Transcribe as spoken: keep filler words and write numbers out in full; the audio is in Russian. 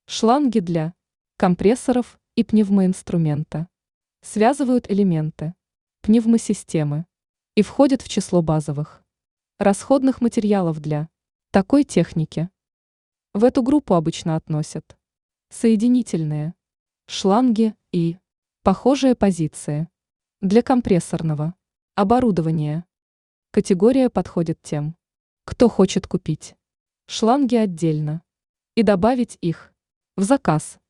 Шланги для компрессоров и пневмоинструмента связывают элементы пневмосистемы и входят в число базовых расходных материалов для такой техники. В эту группу обычно относят соединительные шланги и похожие позиции для компрессорного оборудования. Категория подходит тем, кто хочет купить шланги отдельно и добавить их в заказ.